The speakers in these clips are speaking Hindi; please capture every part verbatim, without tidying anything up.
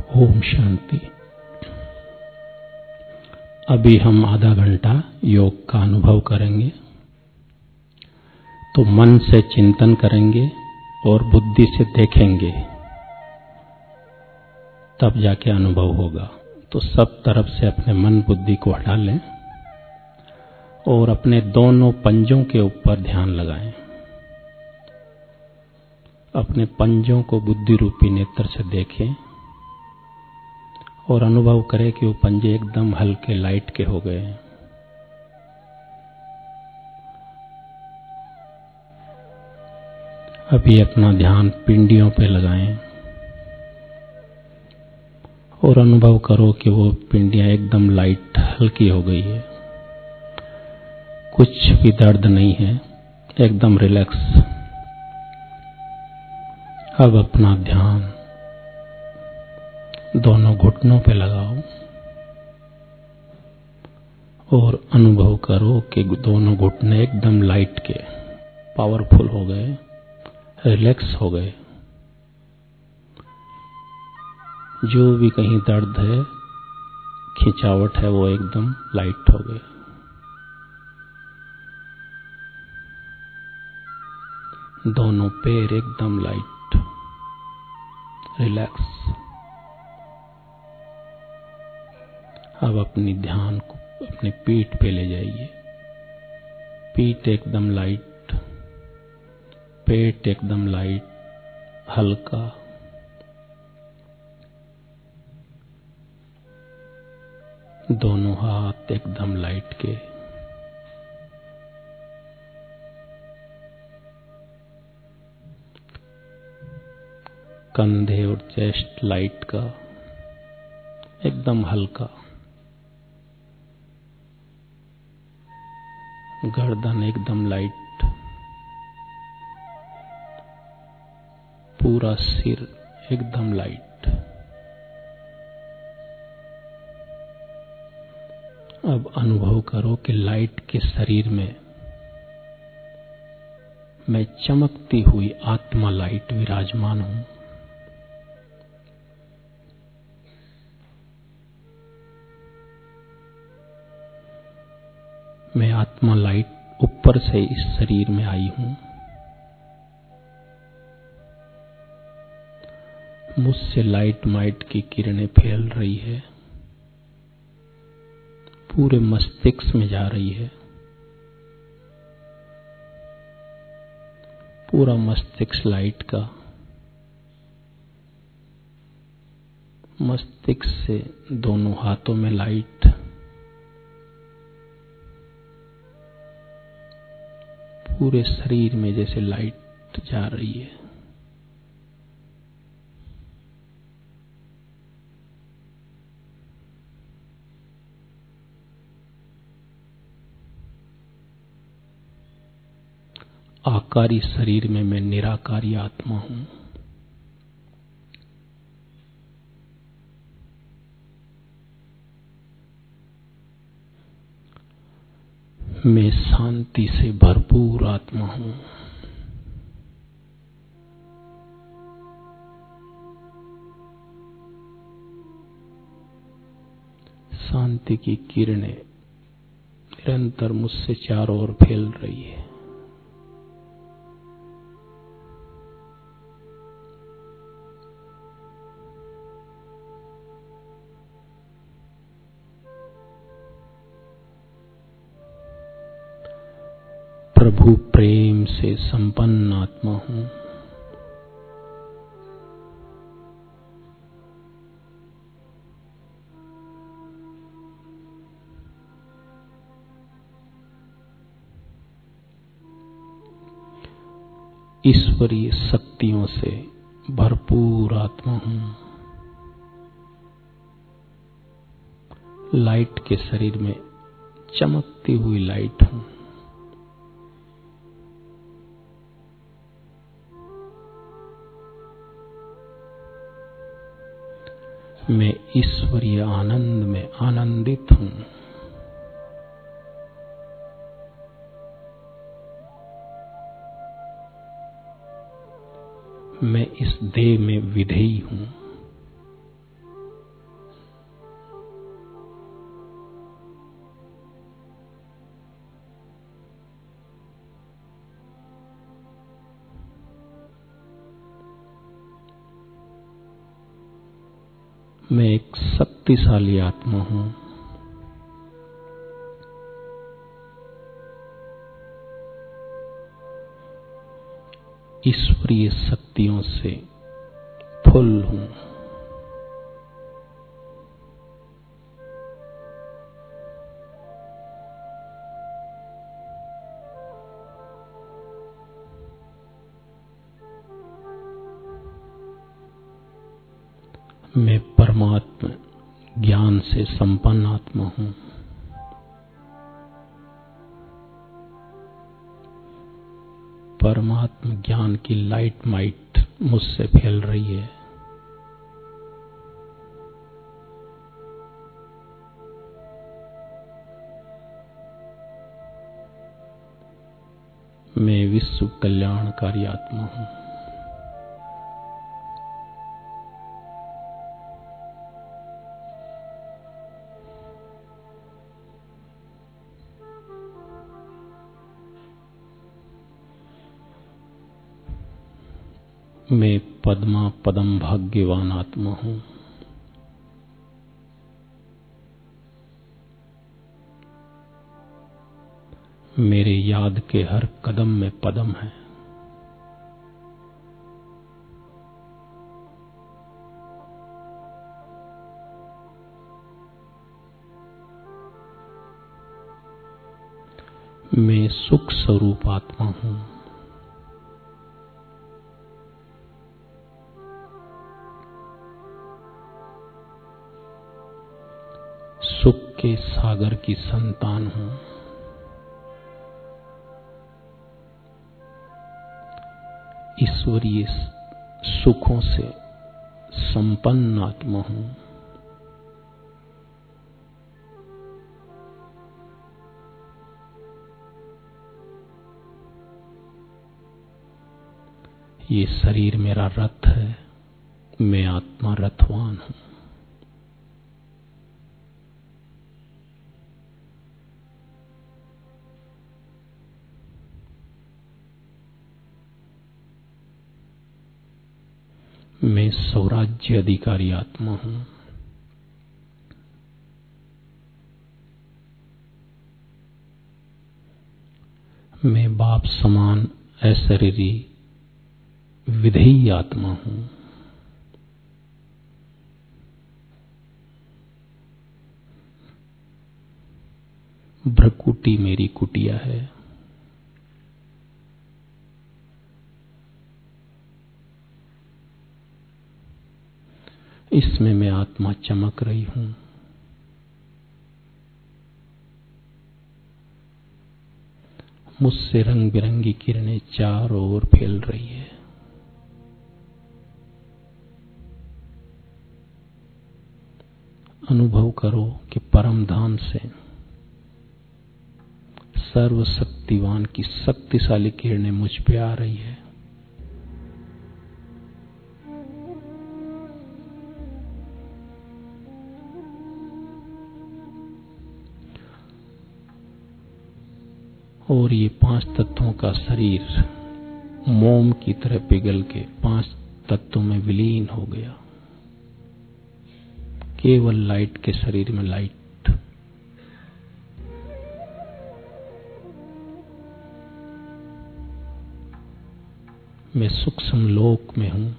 ओम शांति। अभी हम आधा घंटा योग का अनुभव करेंगे। तो मन से चिंतन करेंगे और बुद्धि से देखेंगे, तब जाके अनुभव होगा। तो सब तरफ से अपने मन बुद्धि को हटा लें और अपने दोनों पंजों के ऊपर ध्यान लगाएं। अपने पंजों को बुद्धि रूपी नेत्र से देखें और अनुभव करें कि वो पंजे एकदम हल्के लाइट के हो गए हैं। अभी अपना ध्यान पिंडियों पे लगाएं और अनुभव करो कि वो पिंडियां एकदम लाइट हल्की हो गई है। कुछ भी दर्द नहीं है, एकदम रिलैक्स। अब अपना ध्यान दोनों घुटनों पे लगाओ और अनुभव करो कि दोनों घुटने एकदम लाइट के पावरफुल हो गए, रिलैक्स हो गए। जो भी कहीं दर्द है, खिंचावट है, वो एकदम लाइट हो गए। दोनों पैर एकदम लाइट, रिलैक्स। अब अपनी ध्यान को अपनी पीठ पे ले जाइए। पीठ एकदम लाइट, पेट एकदम लाइट, हल्का। दोनों हाथ एकदम लाइट के। कंधे और चेस्ट लाइट का, एकदम हल्का। गर्दन एकदम लाइट, पूरा सिर एकदम लाइट। अब अनुभव करो कि लाइट के शरीर में मैं चमकती हुई आत्मा लाइट विराजमान हूं। मैं आत्मा लाइट ऊपर से इस शरीर में आई हूं। मुझसे लाइट माइट की किरणें फैल रही है, पूरे मस्तिष्क में जा रही है। पूरा मस्तिष्क लाइट का। मस्तिष्क से दोनों हाथों में लाइट, पूरे शरीर में जैसे लाइट जा रही है। आकारी शरीर में मैं निराकारी आत्मा हूं। मैं शांति से भरपूर आत्मा हूं। शांति की किरणें निरंतर मुझसे चारों ओर फैल रही है। प्रभु प्रेम से संपन्न आत्मा हूं। ईश्वरीय शक्तियों से भरपूर आत्मा हूं। लाइट के शरीर में चमकती हुई लाइट हूं। मैं ईश्वरीय आनंद में आनंदित हूं। मैं इस देह में विधेयी हूं। मैं एक शक्तिशाली आत्मा हूं। ईश्वरीय शक्तियों से फुल हूं। मैं परमात्मा ज्ञान से संपन्न आत्मा हूं। परमात्मा ज्ञान की लाइट माइट मुझसे फैल रही है। मैं विश्व कल्याणकारी आत्मा हूं। मैं पद्मा पदम भाग्यवान आत्मा हूं। मेरे याद के हर कदम में पदम है। मैं सुख स्वरूप आत्मा हूं। सुख के सागर की संतान हूं। ईश्वरीय सुखों से संपन्न आत्मा हूं। ये शरीर मेरा रथ है। मैं आत्मा रथवान हूं। मैं स्वराज्य अधिकारी आत्मा हूं। मैं बाप समान अशरीरी विधेयी आत्मा हूं। भ्रकुटी मेरी कुटिया है। इसमें मैं आत्मा चमक रही हूं। मुझसे रंग बिरंगी किरणें चारों ओर फैल रही है। अनुभव करो कि परम धाम से सर्वशक्तिवान की शक्तिशाली किरणें मुझ पे आ रही है। और ये पांच तत्वों का शरीर मोम की तरह पिघल के पांच तत्वों में विलीन हो गया। केवल लाइट के शरीर में लाइट। मैं सूक्ष्म लोक में हूं।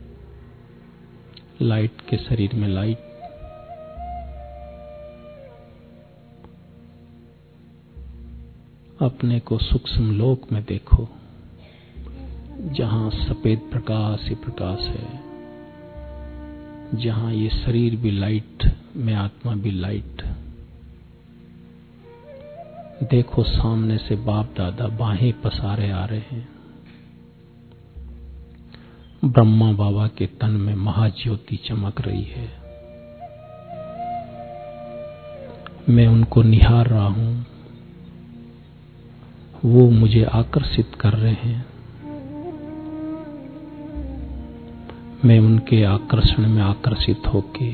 लाइट के शरीर में लाइट। अपने को सूक्ष्म लोक में देखो, जहां सफेद प्रकाश ही प्रकाश है, जहां ये शरीर भी लाइट, मैं आत्मा भी लाइट। देखो सामने से बाप दादा बाहें पसारे आ रहे हैं। ब्रह्मा बाबा के तन में महाज्योति चमक रही है। मैं उनको निहार रहा हूं। वो मुझे आकर्षित कर रहे हैं। मैं उनके आकर्षण में आकर्षित होके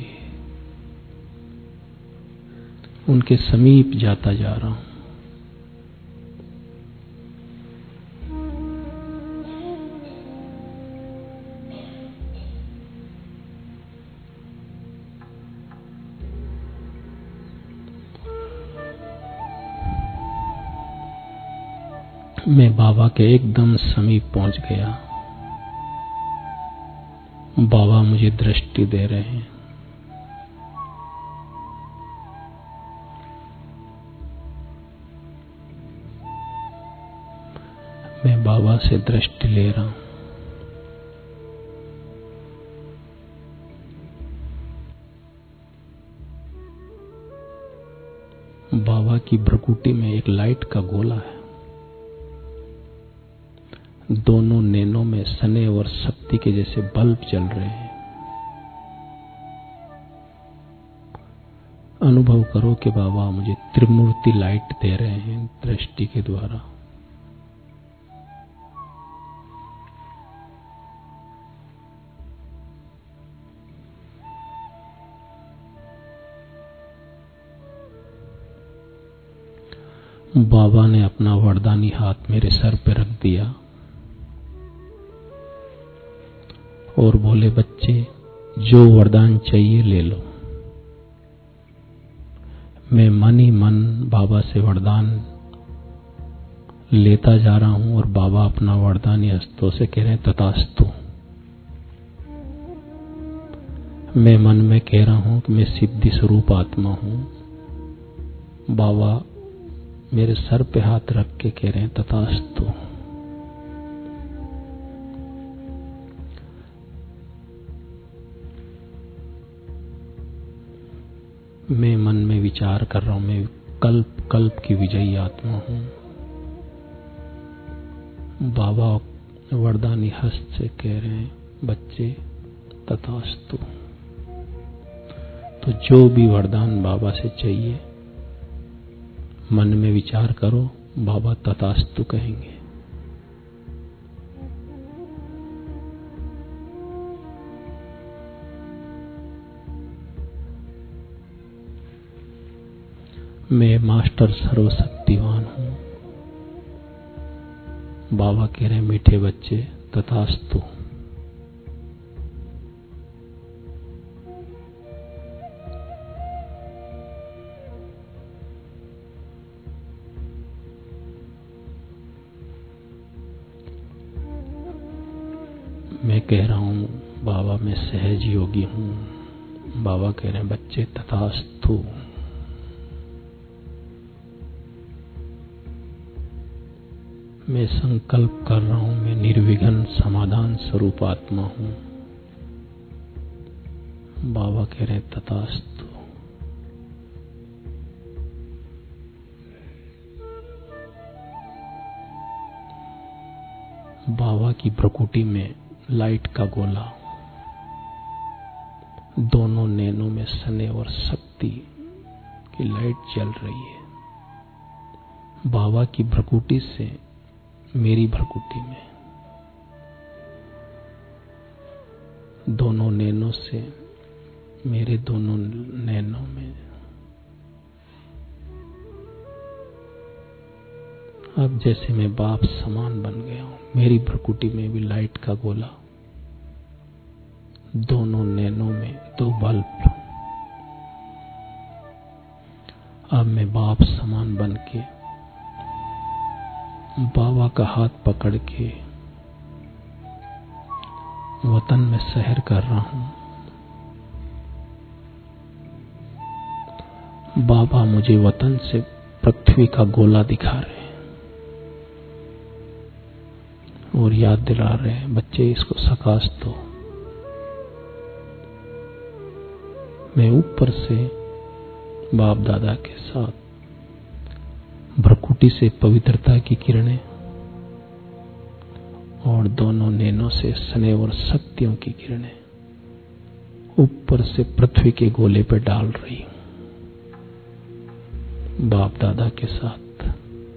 उनके समीप जाता जा रहा हूं। मैं बाबा के एकदम समीप पहुंच गया। बाबा मुझे दृष्टि दे रहे हैं। मैं बाबा से दृष्टि ले रहा हूं। बाबा की भ्रुकुटी में एक लाइट का गोला है। दोनों नैनों में सने और शक्ति के जैसे बल्ब जल रहे हैं। अनुभव करो कि बाबा मुझे त्रिमूर्ति लाइट दे रहे हैं दृष्टि के द्वारा। बाबा ने अपना वरदानी हाथ मेरे सर पर रख दिया और बोले, बच्चे जो वरदान चाहिए ले लो। मैं मन ही मन बाबा से वरदान लेता जा रहा हूं और बाबा अपना वरदानी हस्तों से कह रहे हैं, तथास्तु। मैं मन में कह रहा हूं कि मैं सिद्धि स्वरूप आत्मा हूं। बाबा मेरे सर पे हाथ रख के कह रहे हैं, तथास्तु। मैं मन में विचार कर रहा हूं, मैं कल्प कल्प की विजयी आत्मा हूं। बाबा वरदानी हस्त से कह रहे हैं, बच्चे तथास्तु। तो जो भी वरदान बाबा से चाहिए मन में विचार करो, बाबा तथास्तु कहेंगे। मैं मास्टर सर्वशक्तिवान हूं। बाबा कह रहे हैं, मीठे बच्चे तथास्तु। मैं कह रहा हूं, बाबा मैं सहज योगी हूं। बाबा कह रहे हैं, बच्चे तथास्तु। मैं संकल्प कर रहा हूं, मैं निर्विघ्न समाधान स्वरूप आत्मा हूं। बाबा कह रहे हैं, तथास्तु। बाबा की भ्रुकुटी में लाइट का गोला, दोनों नैनों में सने और शक्ति की लाइट जल रही है। बाबा की भ्रुकुटी से मेरी भ्रुकुटी में, दोनों नैनों से मेरे दोनों नैनों में। अब जैसे मैं बाप समान बन गया हूं। मेरी भ्रुकुटी में भी लाइट का गोला, दोनों नैनों में दो बल्ब। अब मैं बाप समान बन के बाबा का हाथ पकड़ के वतन में सैर कर रहा हूं। बाबा मुझे वतन से पृथ्वी का गोला दिखा रहे हैं और याद दिला रहे हैं, बच्चे इसको सकाश दो। मैं ऊपर से बाप दादा के साथ भ्रुकुटी से पवित्रता की किरणें और दोनों नैनों से स्नेह और शक्तियों की किरणें ऊपर से पृथ्वी के गोले पर डाल रही हूं। बाप दादा के साथ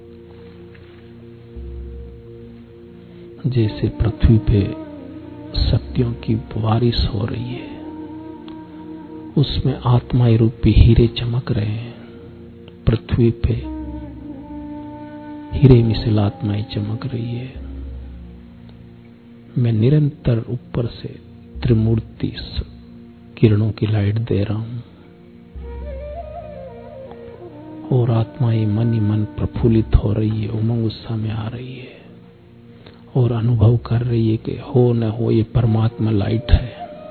जैसे पृथ्वी पे शक्तियों की बारिश हो रही है, उसमें आत्मा रूपी हीरे चमक रहे हैं। पृथ्वी पे हीरे मिसल आत्माएं चमक रही है। मैं निरंतर ऊपर से त्रिमूर्ति किरणों की लाइट दे रहा हूं और आत्मा ही मन ही मन प्रफुल्लित हो रही है, उमंग उत्साह में आ रही है और अनुभव कर रही है कि हो न हो ये परमात्मा लाइट है।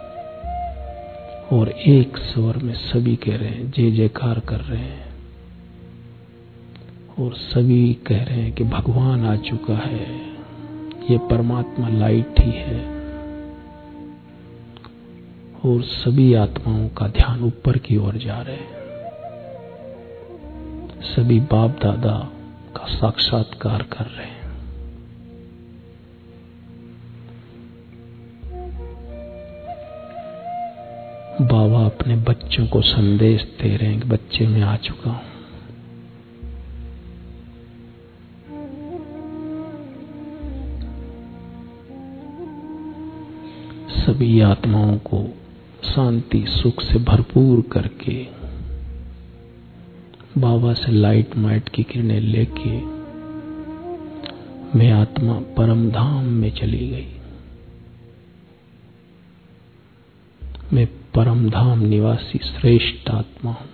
और एक स्वर में सभी कह रहे हैं, जय जयकार कर रहे हैं और सभी कह रहे हैं कि भगवान आ चुका है, ये परमात्मा लाइट ही है। और सभी आत्माओं का ध्यान ऊपर की ओर जा रहे हैं, सभी बाप दादा का साक्षात्कार कर रहे हैं। बाबा अपने बच्चों को संदेश दे रहे हैं कि बच्चे मैं आ चुका हूं। सभी आत्माओं को शांति सुख से भरपूर करके बाबा से लाइट माइट की किरणें लेके मैं आत्मा परम धाम में चली गई। मैं परम धाम निवासी श्रेष्ठ आत्मा हूं।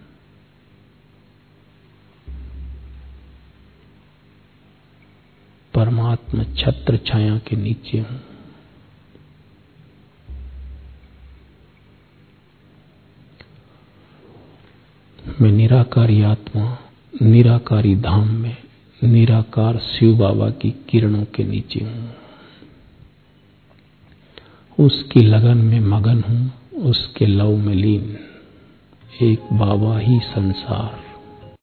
परमात्मा छत्र छाया के नीचे हूं। मैं निराकारी आत्मा निराकारी धाम में निराकार शिव बाबा की किरणों के नीचे हूं। उसकी लगन में मगन हूं, उसके लव में लीन। एक बाबा ही संसार।